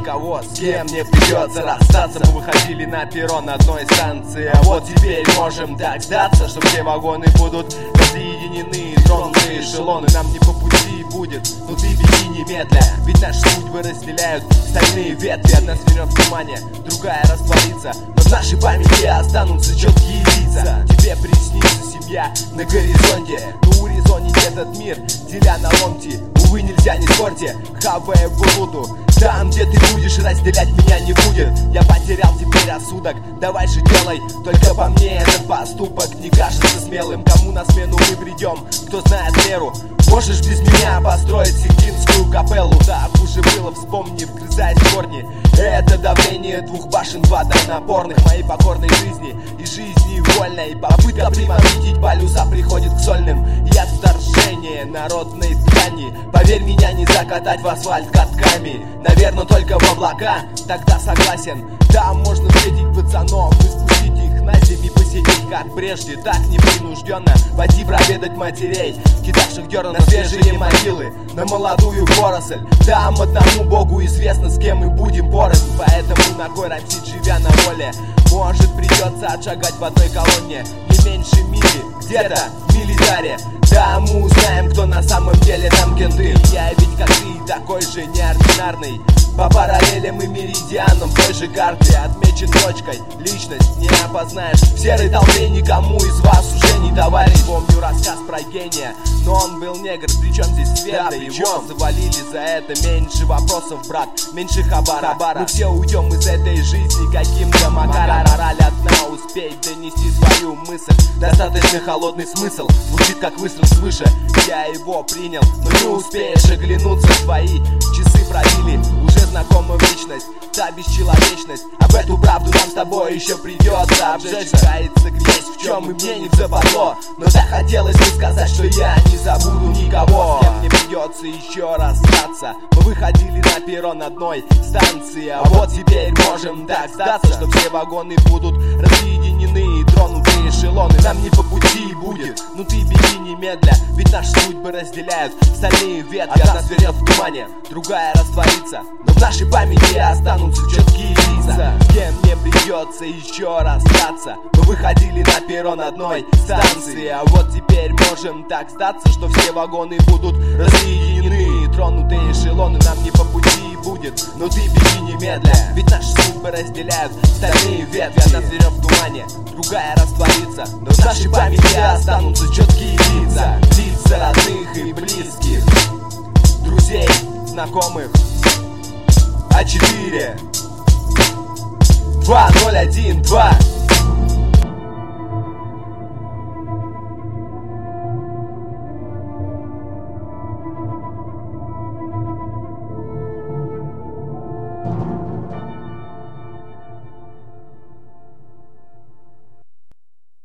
никого, с кем не придется расстаться. Мы выходили на перрон одной станции, а вот теперь можем так сдаться, что все вагоны будут разъединены, тронутые эшелоны нам не по пути будет. Но ты беги немедля, ведь наши судьбы разделяют стальные ветви. Одна свернет в тумане, другая растворится, но в нашей памяти останутся четкие лица. Тебе приснится семья на горизонте, но урезонить этот мир, деля на ломти. Увы, нельзя, не спорьте, хавая буруду. Там, где ты будешь, разделять меня не будет. Я потерял теперь рассудок, давай же делай. Только по мне этот поступок не кажется смелым. Кому на смену мы придем, кто знает меру. Можешь без меня построить Сикстинскую капеллу. Так уже было, вспомни, вгрызаясь в корни. Это давление двух башен водонапорных моей покорной жизни и жизни вольной. Попытка приманить полюса приходит к сольным. Я вторжение народной ткани. Поверь, меня не закатать в асфальт катками. Наверное, только в облака, тогда согласен. Там можно встретить пацанов и спустить их на землю и посидеть, как прежде, так непринужденно. Пойти проведать матерей, кидавших дерна на свежие могилы, на молодую поросль. Там одному Богу известно, с кем мы будем порознь. Поэтому на кой рамсить, живя на воле? Может, придется отшагать в одной колонне, не меньше мили, где-то в милитаре. Да, мы узнаем, кто на самом деле там кенты. Я ведь как ты, такой же неординарный. По параллелям и меридианам той же карте отмечен точкой. Личность не опознаешь. В серой толпе никому из вас уже не товарищ. Помню рассказ про гения, но он был негр. Причем здесь свет, да его завалили за это. Меньше вопросов, брат, меньше хабара. Мы все уйдем из этой жизни каким-то макаром. Мораль одна, успеть донести свою мысль. Достаточно холодный смысл, звучит как выстрел свыше. Я его принял, но не успеешь оглянуться. Свои часы пробили уже знакома вечность, та бесчеловечность. Об эту правду нам с тобой еще придется обжечься. Кается грязь, в чем и мне не западло. Но так хотелось бы сказать, что я не забуду никого, с кем мне придется еще расстаться. Мы выходили на перрон одной станции, а вот теперь можем так сдаться, что все вагоны будут разъединены и тронутые эшелоны нам не по пути будет. Ну ты беги немедля, ведь наши судьбы разделяют стальные ветви. Одна свернет в тумане, другая растворится, но в нашей памяти останутся четкие лица. С кем мне придется еще расстаться. Мы выходили на перрон одной станции, а вот теперь можем так сдаться, что все вагоны будут разъединены и тронутые эшелоны нам не по пути будет. Но ты беги немедля, ведь наши судьбы разделяют стальные ветви. Одна свернет в тумане, другая растворится, но в нашей памяти останутся четкие лица. Лица родных и близких, друзей, знакомых. А4 2012